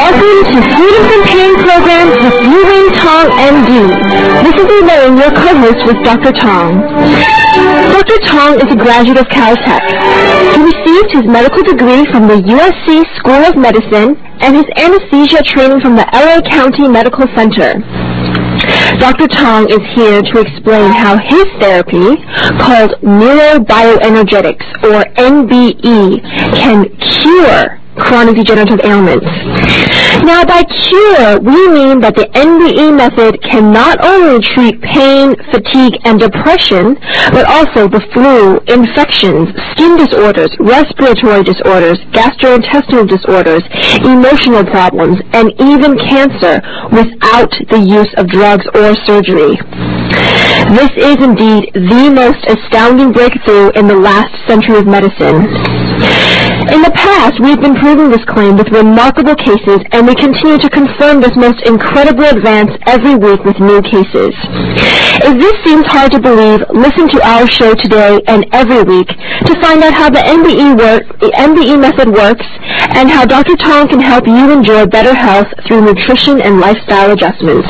Welcome to Freedom from Pain Programs with Yu-Wing Tong, MD. This is Elaine, your co-host with Dr. Tong. Dr. Tong is a graduate of Caltech. He received his medical degree from the USC School of Medicine and his anesthesia training from the LA County Medical Center. Dr. Tong is here to explain how his therapy, called Neurobioenergetics, or NBE, can cure chronic degenerative ailments. Now, by cure, we mean that the NBE method can not only treat pain, fatigue, and depression, but also the flu, infections, skin disorders, respiratory disorders, gastrointestinal disorders, emotional problems, and even cancer without the use of drugs or surgery. This is indeed the most astounding breakthrough in the last century of medicine. In the past, we've been proving this claim with remarkable cases, and we continue to confirm this most incredible advance every week with new cases. If this seems hard to believe, listen to our show today and every week to find out how the NBE method works and how Dr. Tong can help you enjoy better health through nutrition and lifestyle adjustments.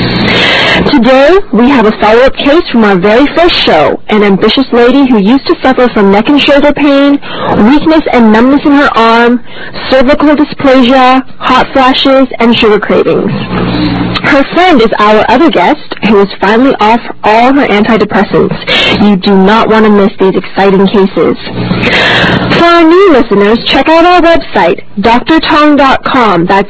Today, we have a follow-up case from our very first show, an ambitious lady who used to suffer from neck and shoulder pain, weakness and numbness in her arm, cervical dysplasia, hot flashes, and sugar cravings. Her friend is our other guest, who is finally off all her antidepressants. You do not want to miss these exciting cases. For our new listeners, check out our website, drtong.com, that's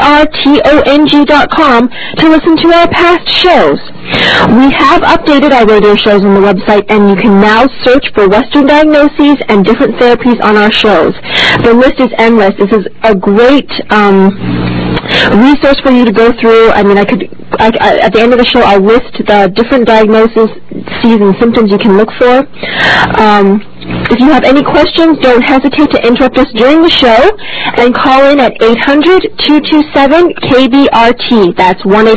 drtong.com, to listen to our past shows. We have updated our radio shows on the website, and you can now search for Western diagnoses and different therapies on our shows. The list is endless. This is a great resource for you to go through. I mean, at the end of the show, I'll list the different diagnoses, and symptoms you can look for. If you have any questions, don't hesitate to interrupt us during the show and call in at 800-227-KBRT. That's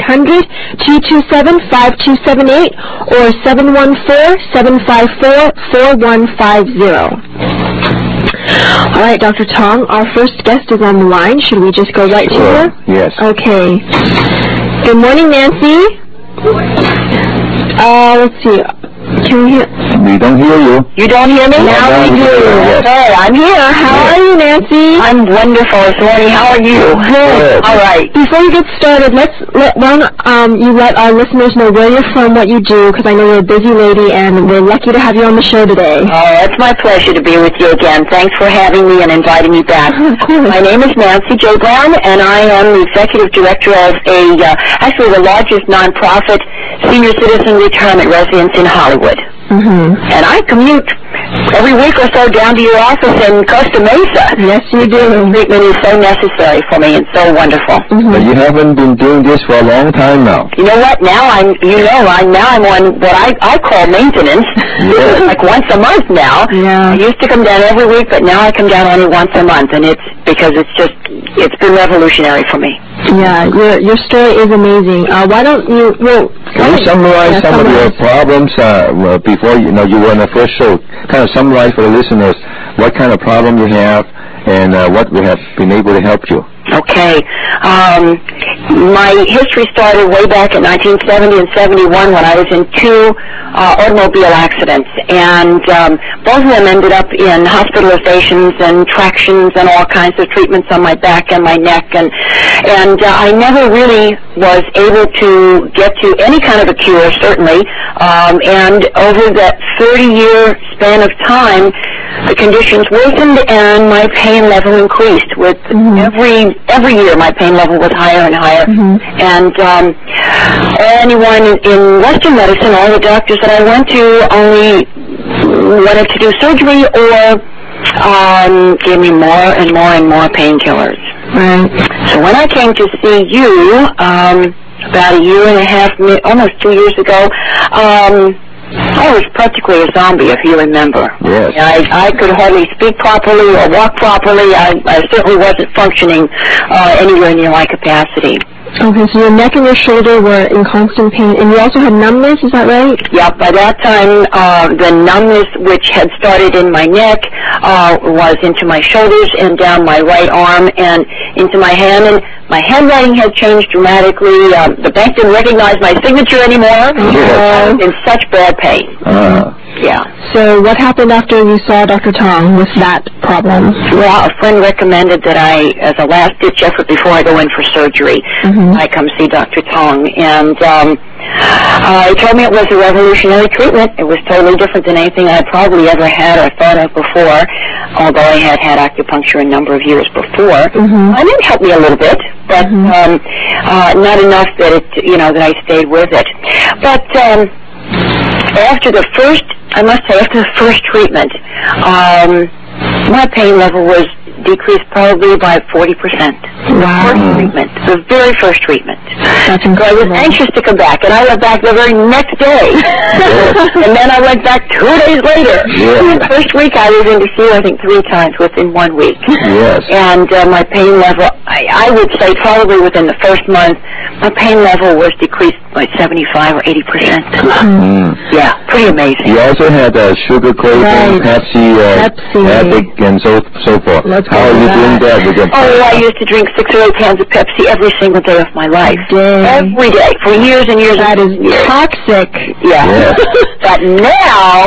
1-800-227-5278 or 714-754-4150. All right, Dr. Tong, our first guest is on the line. Should we just go right to her? Yes. Okay. Good morning, Nancy. Let's see. Can we hear? We don't hear you. You don't hear me? Now we do. Yes. Okay, I'm here. How are you, Nancy? I'm wonderful, Swanee. How are you? Good. All right. Before we get started, you let our listeners know where you're from, what you do, because I know you're a busy lady, and we're lucky to have you on the show today. Oh, it's my pleasure to be with you again. Thanks for having me and inviting me back. Of course. My name is Nancy J. Brown, and I am the executive director of actually the largest nonprofit senior citizen retirement residence in Hollywood. Mm-hmm. And I commute every week or so down to your office in Costa Mesa. Yes, you do. Treatment is so necessary for me and so wonderful. Mm-hmm. But you haven't been doing this for a long time now. You know what? Now I'm on what I call maintenance. Yeah. Like once a month now. Yeah. I used to come down every week, but now I come down only once a month, and it's because it's been revolutionary for me. Yeah, your story is amazing. Why don't you? Can you summarize some of your problems before you were on the first show? Kind of summarize for the listeners what kind of problem you have and what we have been able to help you. Okay. My history started way back in 1970 and 71 when I was in two automobile accidents, and both of them ended up in hospitalizations and tractions and all kinds of treatments on my back and my neck, and I never really was able to get to any kind of a cure, certainly, and over that 30-year span of time, the conditions worsened and my pain level increased with every year. My pain level was higher and higher, and anyone in Western medicine, all the doctors that I went to only wanted to do surgery or gave me more and more and more painkillers. Right. So when I came to see you about a year and a half, almost 2 years ago, I was practically a zombie, if you remember. Yes. I could hardly speak properly or walk properly. I certainly wasn't functioning anywhere near my capacity. Okay, so your neck and your shoulder were in constant pain, and you also had numbness, is that right? Yeah, by that time, the numbness, which had started in my neck, was into my shoulders and down my right arm and into my hand. And my handwriting had changed dramatically. The bank didn't recognize my signature anymore. I was in such bad pain. Yeah. So what happened after you saw Dr. Tong with that problem? Well, a friend recommended that I, as a last-ditch effort before I go in for surgery, I come see Dr. Tong. And he told me it was a revolutionary treatment. It was totally different than anything I'd probably ever had or thought of before, although I had had acupuncture a number of years before. And it helped me a little bit, but not enough that it, that I stayed with it. But after the first treatment, my pain level was decreased probably by 40%. Wow. The very first treatment. That's So I was incredible. anxious to come back, and I went back the very next day. And then I went back 2 days later. Yeah. The first week I was in to see her, I think, 3 times within 1 week. Yes. And my pain level, I would say probably within the first month, my pain level was decreased by 75 or 80%. Yeah, pretty amazing. You also had sugar craving, Pepsi, addict, and so forth. Let's How are you doing that with your I used to drink 6 or 8 cans of Pepsi every single day of my life. Every day, for years and years. That is and years. toxic. Yeah. But now,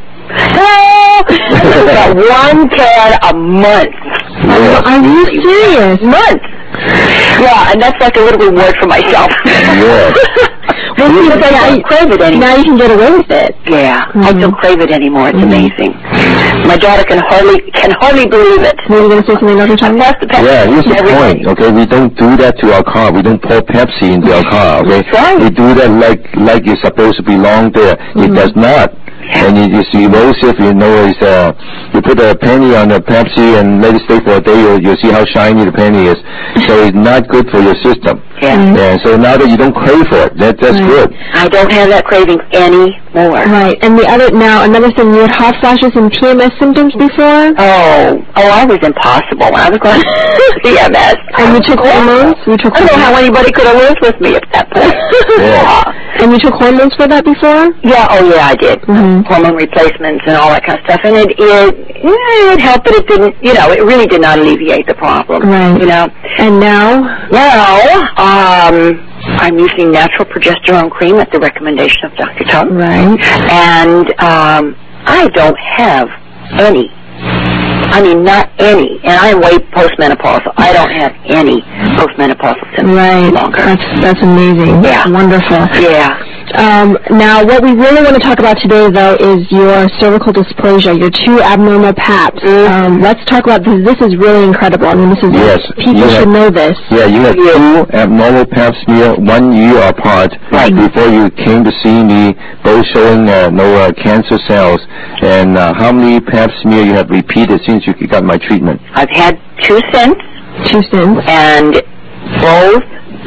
about 1 can a month. Are you serious? Month. Yeah, and that's like a little reward for myself. Yes. Well, because I don't crave it anymore. Now you can get away with it. Yeah, I don't crave it anymore. It's amazing. My daughter can hardly believe it. Were you going to say something, Dr. Tong? Yeah, here's the point, okay? We don't do that to our car. We don't pour Pepsi into our car, okay? That's right. We do that like it's supposed to belong there. It does not. And it's erosive, you put a penny on the Pepsi and let it stay for a day, you'll see how shiny the penny is. So it's not good for your system. Yeah. And so now that you don't crave for it, that's good. I don't have that craving anymore. Right. And another thing, you had hot flashes and PMS symptoms before? Oh, I was impossible when I was going to CMS. And you took hormones? I don't know how anybody could have lived with me at that point. Yeah. And you took hormones for that before? Yeah, I did. Hormone replacements and all that kind of stuff. And it helped, but it didn't, it really did not alleviate the problem. Right. And now? Now, I'm using natural progesterone cream at the recommendation of Dr. Tong. Right. And I don't have any. I mean, not any. And I'm way postmenopausal. I don't have any postmenopausal symptoms longer. That's amazing. Yeah. Wonderful. Yeah. Now, what we really want to talk about today, though, is your cervical dysplasia, your 2 abnormal PAPs. Let's talk about this. This is really incredible. I mean, people should know this. Yeah, you had 2 abnormal pap smear 1 year apart before you came to see me, both showing no cancer cells. And how many pap smear you have repeated since you got my treatment? I've had 2 since. 2 since. And both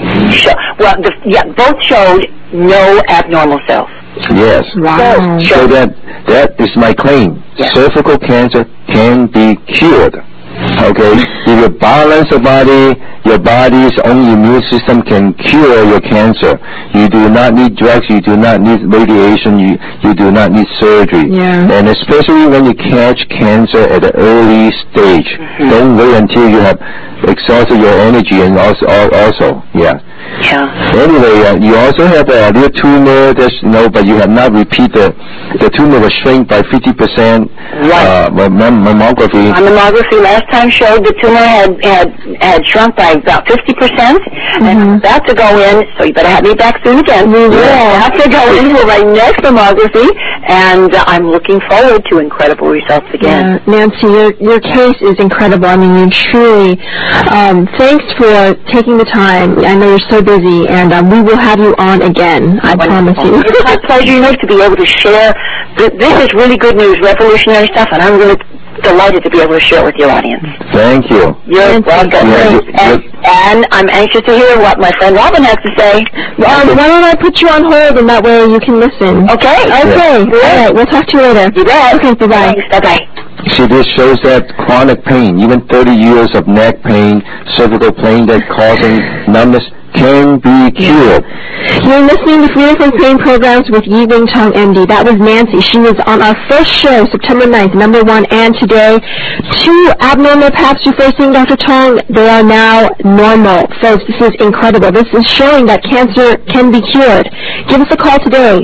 both showed no abnormal cells. Yes. Wow. So that is my claim. Yes. Cervical cancer can be cured. Okay? If you balance the body, your body's own immune system can cure your cancer. You do not need drugs. You do not need radiation. You do not need surgery. Yeah. And especially when you catch cancer at an early stage. Don't wait until you have exhausted your energy and also. Yeah. Anyway, you also have a little tumor, but you have not repeated. The tumor was shrink by 50%. Right. Mammography. My mammography last time showed the tumor had shrunk by about 50%, and I'm about to go in, so you better have me back soon again. We will. I have to go in for my next mammography, and I'm looking forward to incredible results again. Nancy, your case is incredible. I mean, you truly, thanks for taking the time. I know you're so busy, and we will have you on again. I promise you. It's my pleasure, to be able to share. This is really good news, revolutionary stuff, and I'm really delighted to be able to share with your audience. Thank you. You're welcome. And I'm anxious to hear what my friend Robin has to say. Why don't I put you on hold, and that way you can listen? Okay. All right. We'll talk to you later. You bet. Okay, bye-bye. Thanks. Bye-bye. See, this shows that chronic pain, even 30 years of neck pain, cervical pain that causing numbness, can be cured. You're listening to Freedom from Pain programs with Yi Wing Tong, MD. That was Nancy. She was on our first show, September 9th, #1, and today. 2 abnormal paths before seeing Dr. Tong. They are now normal. Folks, this is incredible. This is showing that cancer can be cured. Give us a call today,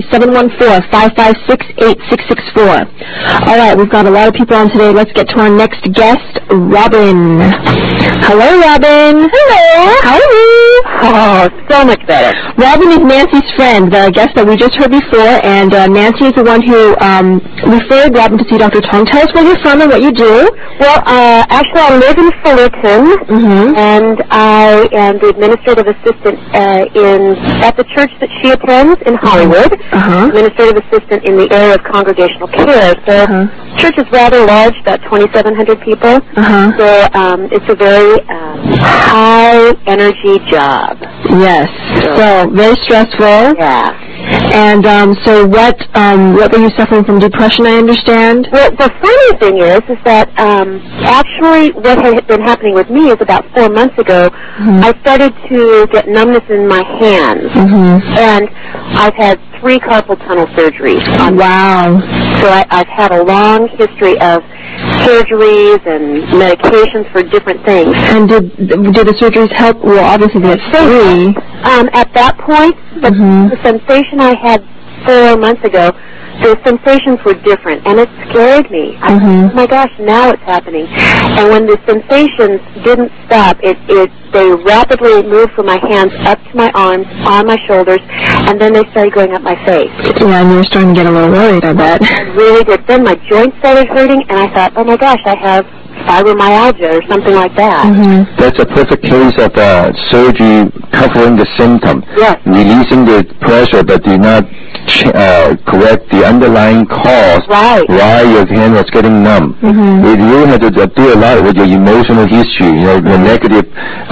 714-556-8664. All right, we've got a lot of people on today. Let's get to our next guest, Robin. Hello, Robin. Hello. How are you? Oh, so much better. Robin is Nancy's friend, the guest that we just heard before, and Nancy is the one who referred Robin to see Dr. Tong. Tell us where you're from and what you do. Well, actually, I live in Fullerton, and I am the administrative assistant at the church that she attends in Hollywood. Administrative assistant in the area of congregational care. So, church is rather large, about 2,700 people. So, it's a very high energy job. Yes. So very stressful. Yeah. And so what were you suffering from? Depression, I understand? Well, the funny thing is that actually what had been happening with me is about 4 months ago, I started to get numbness in my hands. And I've had 3 carpal tunnel surgeries. Wow. So I've had a long history of surgeries and medications for different things. And did the surgeries help? Well, obviously they had 3. At that point, the sensation I had 4 months ago, the sensations were different, and it scared me. I thought, oh my gosh, now it's happening. And when the sensations didn't stop, they rapidly moved from my hands up to my arms, on my shoulders, and then they started going up my face. Yeah, and you were starting to get a little worried, I bet. I really did. Then my joints started hurting, and I thought, oh my gosh, I have fibromyalgia or something like that. That's a perfect case of surgery covering the symptom, releasing the pressure, but do not correct the underlying cause why your hand was getting numb. You really had to do a lot with your emotional history, the negative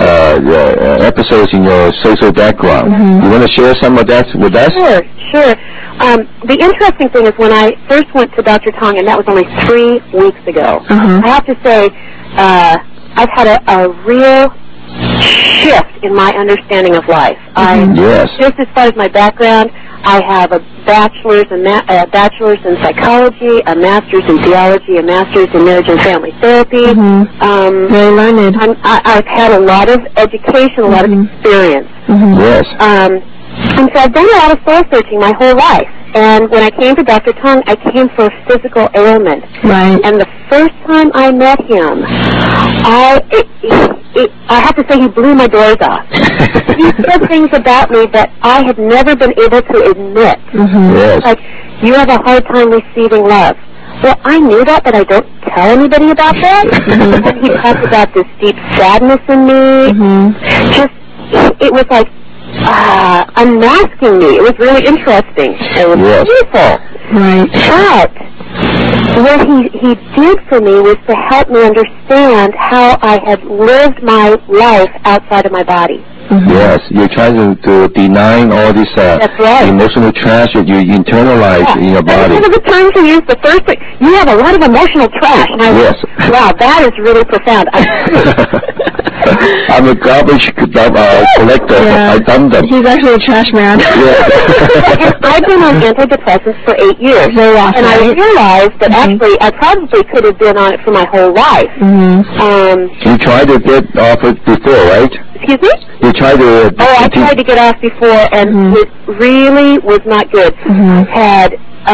episodes in your social background. You want to share some of that with us? Sure. The interesting thing is when I first went to Dr. Tong, and that was only 3 weeks ago, I have to say I've had a real shift in my understanding of life. Just as far as my background, I have a bachelor's in psychology, a master's in theology, a master's in marriage and family therapy. Very learned. I've had a lot of education, a lot of experience. Yes. And so I've done a lot of soul searching my whole life. And when I came to Dr. Tong, I came for a physical ailment. Right. And the first time I met him, I have to say he blew my doors off. He said things about me that I had never been able to admit. Yes. Like, you have a hard time receiving love. Well, I knew that, but I don't tell anybody about that. And he talked about this deep sadness in me. It was like, unmasking me. It was really interesting. It was beautiful. Right. But what he did for me was to help me understand how I had lived my life outside of my body. Yes, you're trying to deny all this emotional trash that you internalize in your body. One of the terms we use, the first thing, you have a lot of emotional trash. And I went, wow, that is really profound. I'm a garbage collector. I dump them. He's actually a trash man. I've been on antidepressants for 8 years. And I realized that actually I probably could have been on it for my whole life. You tried to get off it before, right? Excuse me? You tried to... I tried to get off before, and it really was not good. I had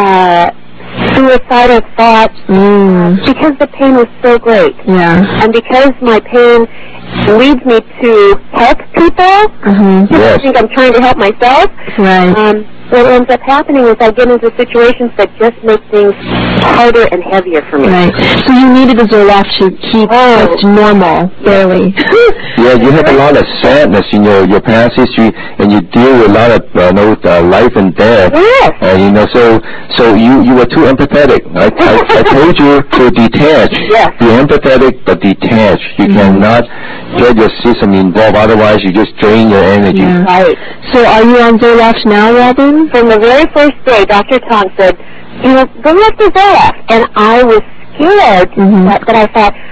suicidal thoughts because the pain was so great. And because my pain leads me to help people, I think I'm trying to help myself. What ends up happening is I get into situations that just make things harder and heavier for me. Right. So you needed the Zoloft to keep it normal, barely. You have a lot of sadness in your past history, and you deal with a lot of life and death. So you were too empathetic. I told you to detach. Be empathetic, but detach. You cannot get your system involved, otherwise you just drain your energy. Right. So are you on Zoloft now, Robin? From the very first day, Dr. Tong said, go off the Zoloft. And I was scared, but I thought,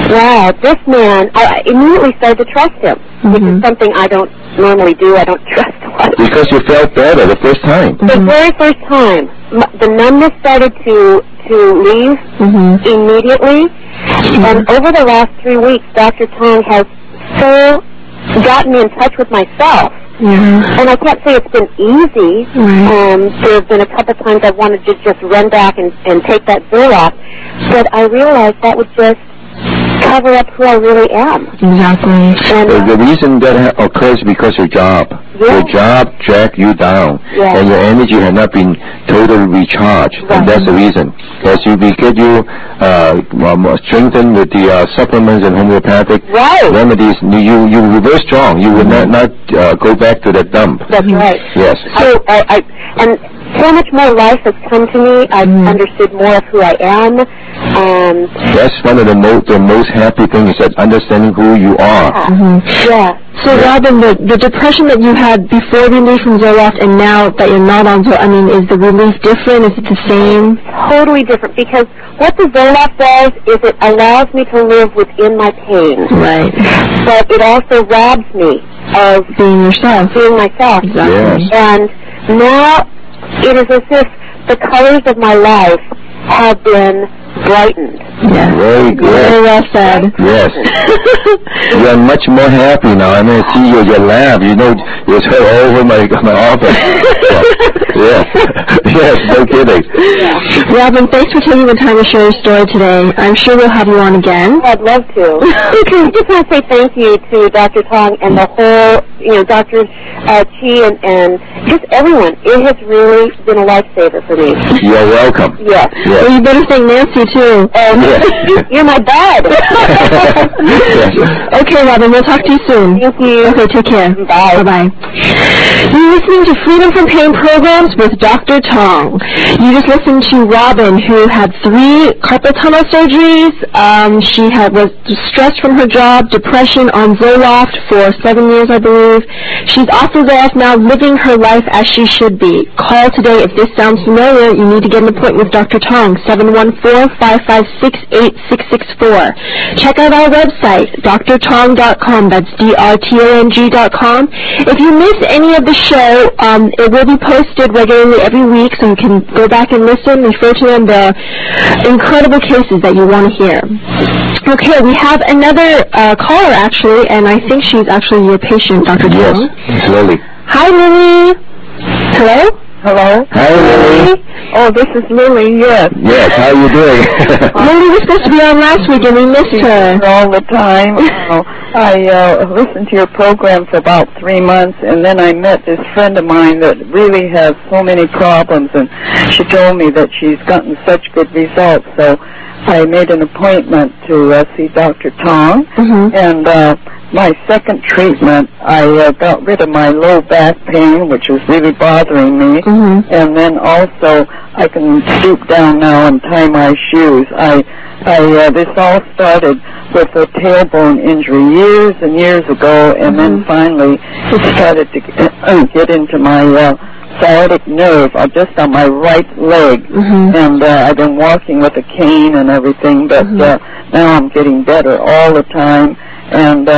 Wow, this man, I immediately started to trust him, which is something I don't normally do. I don't trust a lot. Because you felt better the first time. The very first time, the numbness started to leave immediately, and over the last 3 weeks, Dr. Tong has so gotten me in touch with myself. And I can't say it's been easy. There have been a couple times I've wanted to just run back and take that Zoloft, but I realized that would just cover up who I really am. Exactly. And the reason that occurs because your job. Your job dragged you down, and your energy had not been totally recharged, and that's the reason. As you get you strengthened with the supplements and homeopathic remedies, you reverse strong. You will not go back to that dump. That's right. Yes. So and so much more life has come to me. I've understood more of who I am. That's one of the most happy things, is that understanding who you are. So, Robin, the depression that you had before relief from Zoloft and now that you're not on Zoloft, I mean, is the relief different? Is it the same? Totally different, because what the Zoloft does is it allows me to live within my pain. Right. But it also robs me of being yourself. Being myself. Exactly. Yes. And now it is as if the colors of my life have been brightened. Yes. Very good. Very well said. Yes. You are much more happy now. I mean, see your laugh. You know, it's all over my office. Yes. Yes, no kidding. Robin, thanks for taking the time to share your story today. I'm sure we'll have you on again. I'd love to. Okay. I just want to say thank you to Dr. Tong and the whole, Dr. Chi and just everyone. It has really been a lifesaver for me. You're welcome. Yes. Well, you better thank Nancy, too. You're my bud. Okay, Robin, we'll talk to you soon. Thank you. Okay, take care. Bye. Bye-bye. You're listening to Freedom from Pain programs with Dr. Tong. You just listened to Robin, who had 3 carpal tunnel surgeries. She was stressed from her job, depression, on Zoloft for 7 years, I believe. She's off the Zoloft now, living her life as she should be. Call today if this sounds familiar. You need to get an appointment with Dr. Tong, 714-556-8664. Check out our website, drtong.com. That's drtong.com. If you miss any of the show, it will be posted regularly every week, so you can go back and listen, refer to them. There are incredible cases that you want to hear. Okay, we have another caller, actually, and I think she's actually your patient, Dr. Tong. Yes, it's Lily. Hi, Lily. Hello? Hello? Hi, Lily. Oh, this is Lily, yes. Yes, how are you doing? Lily was supposed to be on last week, and we missed her. All the time. I listened to your program for about 3 months, and then I met this friend of mine that really has so many problems, and she told me that she's gotten such good results. So I made an appointment to see Dr. Tong, and my second treatment, I got rid of my low back pain, which was really bothering me, and then also I can stoop down now and tie my shoes. This all started with a tailbone injury years and years ago, and then finally it started to get into my sciatic nerve, just on my right leg, and I've been walking with a cane and everything, but now I'm getting better all the time, and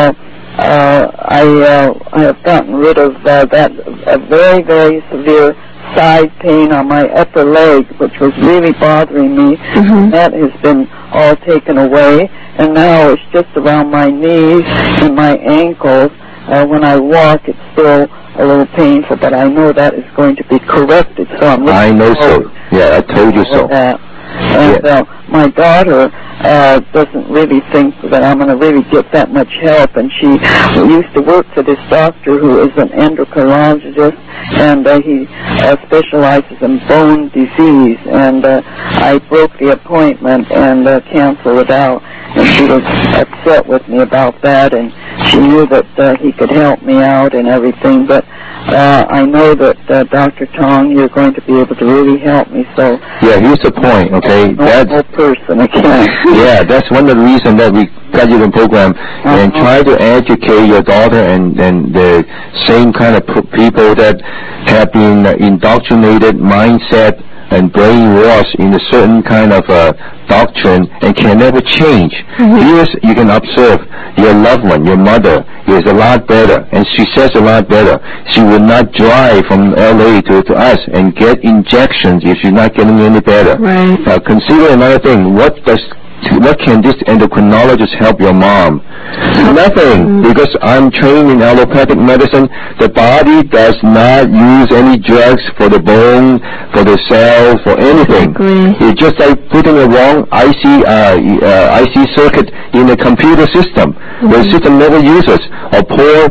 I have gotten rid of that very, very severe side pain on my upper leg, which was really bothering me. That has been all taken away, and now it's just around my knees and my ankles. When I walk, it's still a little painful, but I know that is going to be corrected. So I know so. Yeah, I told you so. And my daughter doesn't really think that I'm going to really get that much help, and she used to work for this doctor who is an endocrinologist, and he specializes in bone disease, and I broke the appointment and canceled it out, and she was upset with me about that, and she knew that he could help me out and everything, but I know that Dr. Tong, you're going to be able to really help me. So yeah, here's the point, okay? That's a person again. Yeah, that's one of the reasons that we got you in the program, and try to educate your daughter and the same kind of people that have been indoctrinated mindset and brainwashed in a certain kind of doctrine and can never change. Yes, you can observe your loved one, your mother, is a lot better, and she says a lot better. She would not drive from L.A. to us and get injections if she's not getting any better. Right. Consider another thing. What can this endocrinologist help your mom? Nothing, because I'm trained in allopathic medicine. The body does not use any drugs for the bone, for the cells, for anything. It's just like putting a wrong IC circuit in a computer system. The system never uses. Or pour,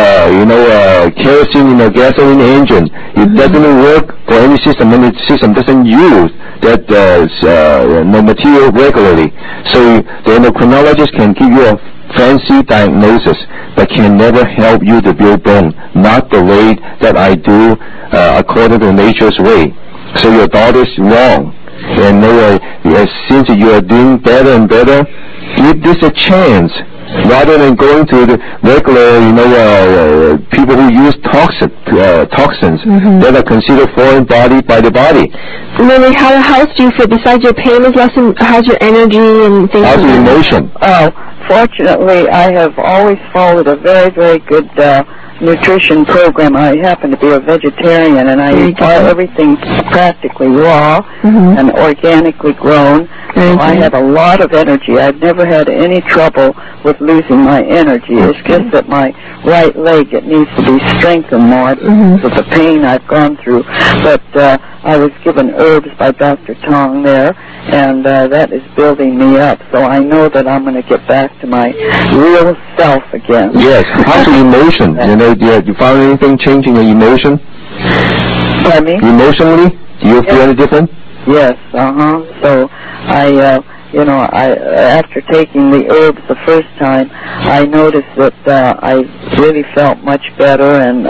kerosene in a gasoline engine. It doesn't work for any system, and the system doesn't use that material regularly. So the endocrinologist can give you a fancy diagnosis, but can never help you to build bone. Not the way that I do, according to nature's way. So your daughter's wrong. And since you are doing better and better, give this a chance. Rather than going to the regular, people who use toxins that are considered foreign body by the body. Lily, how else do you feel? Besides your pain is lessened, how's your energy and things? How's your emotion? Oh, fortunately, I have always followed a very, very good nutrition program. I happen to be a vegetarian, and I eat everything practically raw and organically grown. So I have a lot of energy. I've never had any trouble with losing my energy. It's just that my right leg, it needs to be strengthened more with the pain I've gone through. But I was given herbs by Dr. Tong there, and that is building me up. So I know that I'm going to get back to my real self again. Yes. How's your emotion? You found anything changing your emotion? Pardon me? Emotionally? Do you feel any different? Yes, So I after taking the herbs the first time, I noticed that I really felt much better, and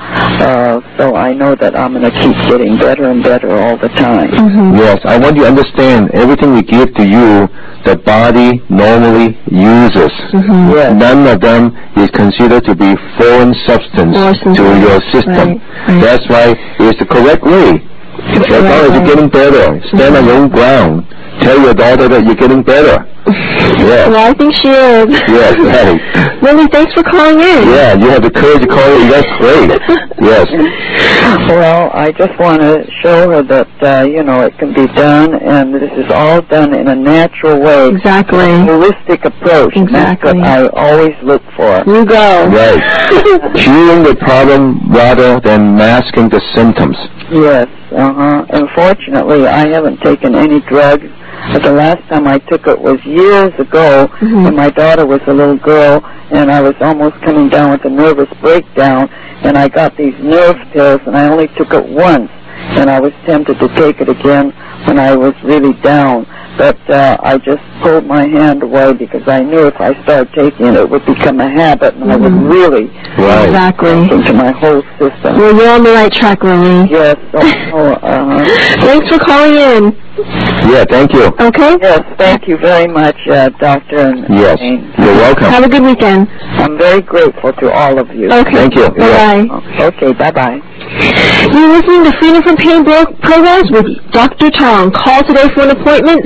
so I know that I'm going to keep getting better and better all the time. Yes, I want you to understand, everything we give to you, the body normally uses. Yes. None of them is considered to be foreign substance to your system. Right. That's why it's the correct way. As long as you're getting better, stand on your own ground. Tell your daughter that you're getting better. Yeah. Well, I think she is. Yes, right. Lily, thanks for calling in. Yeah, you have the courage to call in. That's great. Yes. Well, I just want to show her that, it can be done, and this is all done in a natural way. Exactly. A holistic approach. Exactly. That's what I always look for. You go. Right. Curing the problem rather than masking the symptoms. Yes. Unfortunately, I haven't taken any drugs. The last time I took it was years ago when my daughter was a little girl, and I was almost coming down with a nervous breakdown, and I got these nerve pills, and I only took it once, and I was tempted to take it again when I was really down. But I just pulled my hand away because I knew if I started taking it, it would become a habit, and I would really into my whole system. Well, you're on the right track, Lily. Yes. Thanks for calling in. Yeah, thank you. Okay? Yes, thank you very much, Doctor. Yes, you're welcome. Have a good weekend. I'm very grateful to all of you. Okay. Thank you. Bye-bye. Okay, bye-bye. You're listening to Freedom from Pain programs with Dr. Tong. Call today for an appointment,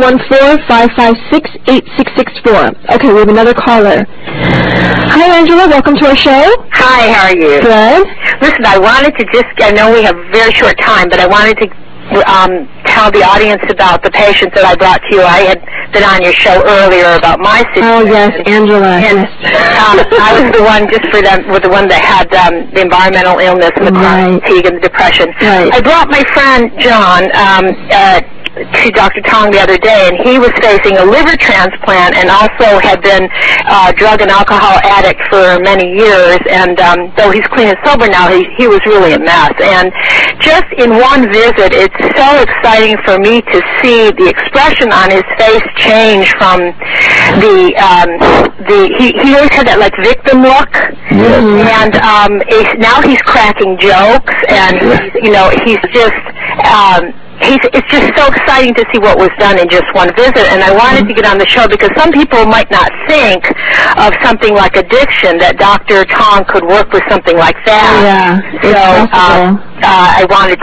714-556-8664. Okay, we have another caller. Hi, Angela. Welcome to our show. Hi, how are you? Good. Listen, I wanted to I know we have a very short time, but I wanted to tell the audience about the patient that I brought to you. I had been on your show earlier about my situation. Oh, yes, Angela. And I was the one, just for them, with the one that had the environmental illness and the chronic fatigue and the depression. Right. I brought my friend, John, to Dr. Tong the other day, and he was facing a liver transplant and also had been a drug and alcohol addict for many years, and though he's clean and sober now, he was really a mess. And just in one visit, it's so exciting for me to see the expression on his face change from he always had that like victim look, and now he's cracking jokes, and he's just it's just so exciting to see what was done in just one visit, and I wanted to get on the show because some people might not think of something like addiction, that Dr. Tong could work with something like that. Yeah, so I wanted to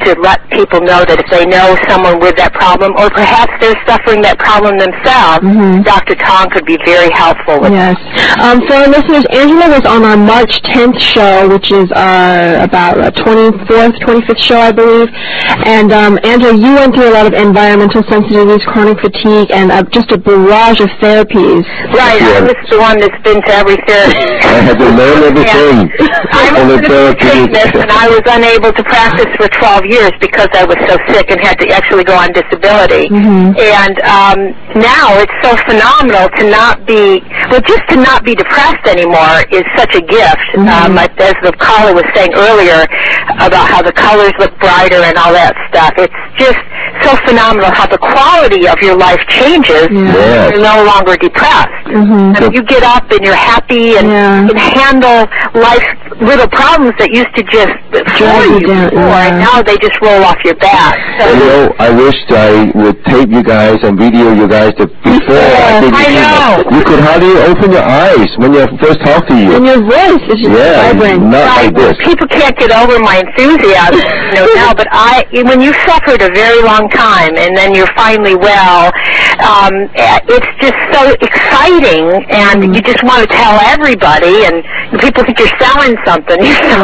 should let people know that if they know someone with that problem, or perhaps they're suffering that problem themselves, Dr. Tong could be very helpful with Yes. For our listeners, Angela was on our March 10th show, which is about 24th, 25th show, I believe. And Angela, you went through a lot of environmental sensitivities, chronic fatigue, and just a barrage of therapies. Right. I was the one that's been to every therapy. I had to learn everything. I was and I was unable to practice for 12 years because I was so sick and had to actually go on disability. And now it's so phenomenal to not be, just to not be depressed anymore is such a gift. As the caller was saying earlier about how the colors look brighter and all that stuff, it's just so phenomenal how the quality of your life changes when you're no longer depressed. I mean, you get up and you're happy and can handle life's little problems that used to just floor you before, and now they just roll off your back. So I wished I would tape you guys and video you guys before. I know. You could hardly open your eyes when you first talk to you. And your voice is just vibrant. Not like this. People can't get over my enthusiasm now, but when you suffered a very long time and then you're finally well, it's just so exciting, and you just want to tell everybody, and people think you're selling something.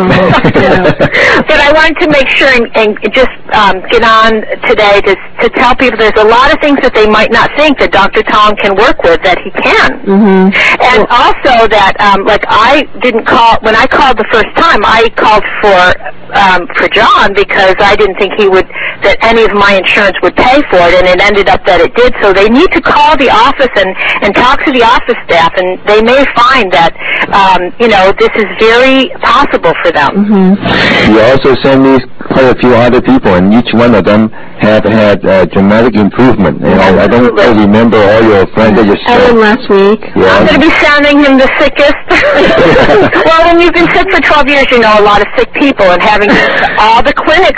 But I wanted to make sure and just get on today to tell people there's a lot of things that they might not think that Dr. Tong can work with that he can. And also that, I didn't call, when I called the first time, I called for John because I didn't think that any of my insurance would pay for it, and it ended up that it did. So they need to call the office and talk to the office staff, and they may find that, this is very possible for them. You also sent me quite a few other people, and each one of them have had dramatic improvement. And I don't remember all your friends that you Ellen last week. I'm going to be sounding him the sickest. Well, when you've been sick for 12 years, you know a lot of sick people, and having all the clinics,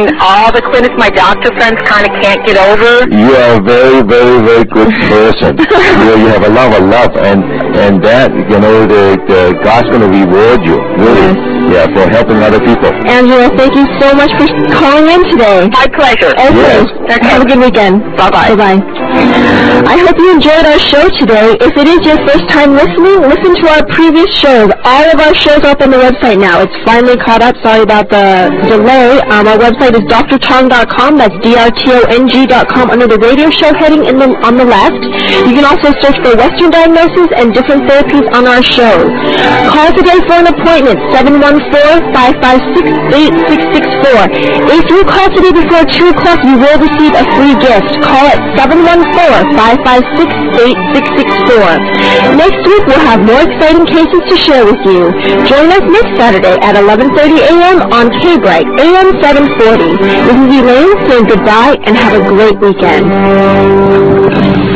my doctor friends kind of can't get over. You are a very, very, very good person. You have a lot of love, and that, God's going to reward you, really, for helping other people. Angela, thank you so much for calling in today. My pleasure. Okay. Yes. Have a good weekend. Bye-bye. Bye-bye. I hope you enjoyed our show today. If it is your first time listening, listen to our previous shows. All of our shows are up on the website now. It's finally caught up. Sorry about the delay. Our website is drtong.com. That's drtong.com under the radio show heading on the left. You can also search for Western diagnosis and different therapies on our shows. Call today for an appointment, 714-556-8664. If you call today before 2 o'clock, you will receive a free gift. Call at 714-556-8664. Next week, we'll have more exciting cases to share with you. Join us next Saturday at 11:30 a.m. on K-Bright, AM 740. This is Elaine saying goodbye and have a great weekend.